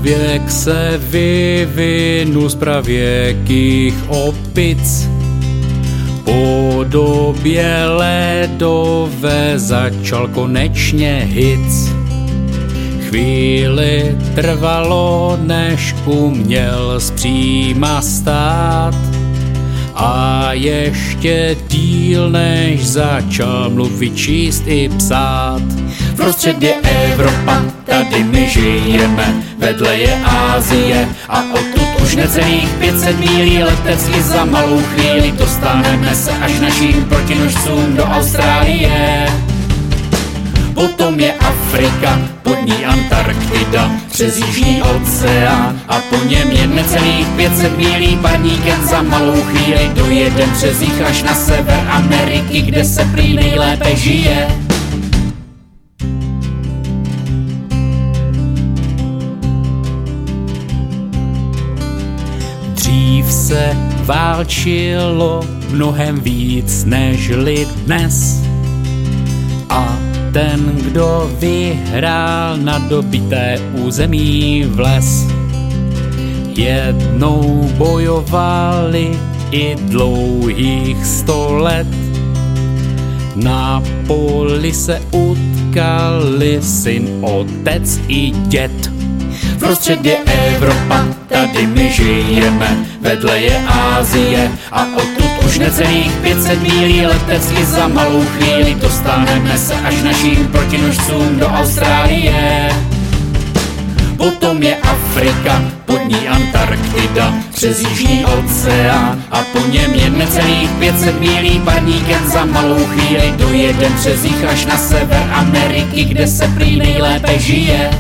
Běh se vyvinul z pravěkých opic, po době ledové začal konečně hic. Chvíli trvalo, než uměl zpříma stát, a ještě díl, než začal mluvit, číst i psát. Prostřed je Evropa, tady my žijeme, vedle je Asie a odtud už necelých 500 mílí letecky za malou chvíli dostaneme se až našim protinožcům do Austrálie. Potom je Afrika, pod ní Antarktida, přes Jižní oceán a po něm je necelých 500 mílí parníkem za malou chvíli dojedem přes jich až na sever Ameriky, kde se prý nejlépe žije. Dřív se válčilo mnohem víc nežli dnes, a ten, kdo vyhrál na dobité území vles. Jednou bojovali i dlouhých 100 let, na poli se utkali syn, otec i dět. Prostřed je Evropa, tady my žijeme, vedle je Asie a odtud už necelých 500 mílí letecky za malou chvíli dostaneme se až našim protinožcům do Austrálie. Potom je Afrika, pod ní Antarktida, přes Jižní oceán a po něm je necelých 500 mílí parníkem za malou chvíli dojedem přes jich až na sever Ameriky, kde se prý nejlépe žije.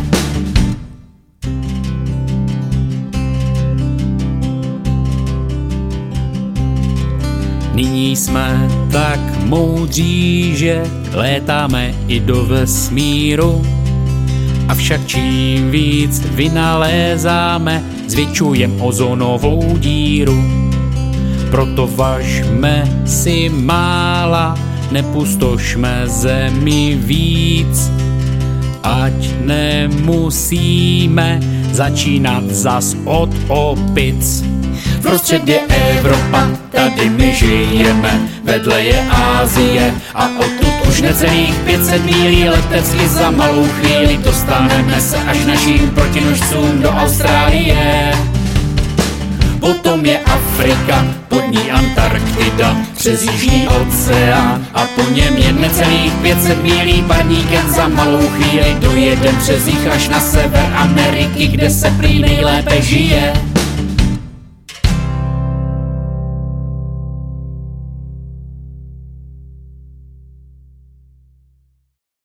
Nyní jsme tak moudří, že létáme i do vesmíru, avšak čím víc vynalézáme, zvětšujem ozonovou díru. Proto važme si mála, nepustošme zemi víc, ať nemusíme začínat zas od opic. Prostřed je Evropa, tady my žijeme, vedle je Asie a odtud už necelých 500 mílí letecky za malou chvíli dostaneme se až našim protinožcům do Austrálie. Potom je Afrika, pod ní Antarktida, přes Jižní oceán a po něm je necelých 500 mílí parníkem za malou chvíli dojedem přes jich až na sever Ameriky, kde se prý nejlépe žije.